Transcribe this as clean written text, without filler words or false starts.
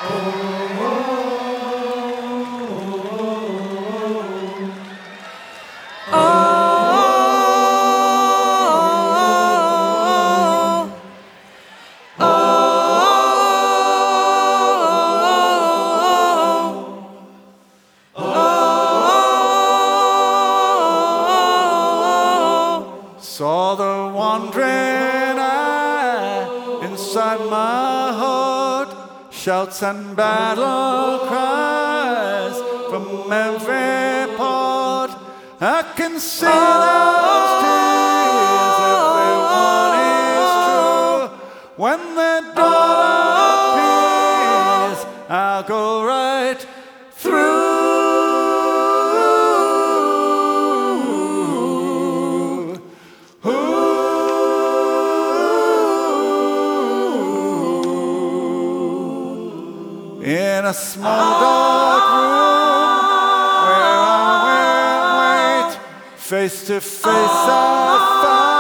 Saw the wandering eye inside my heart, shouts and battle cries from every part. I can see those tears, everyone is true. When the dawn appears, I'll go right through. In a small dark room where I will wait, face to face I find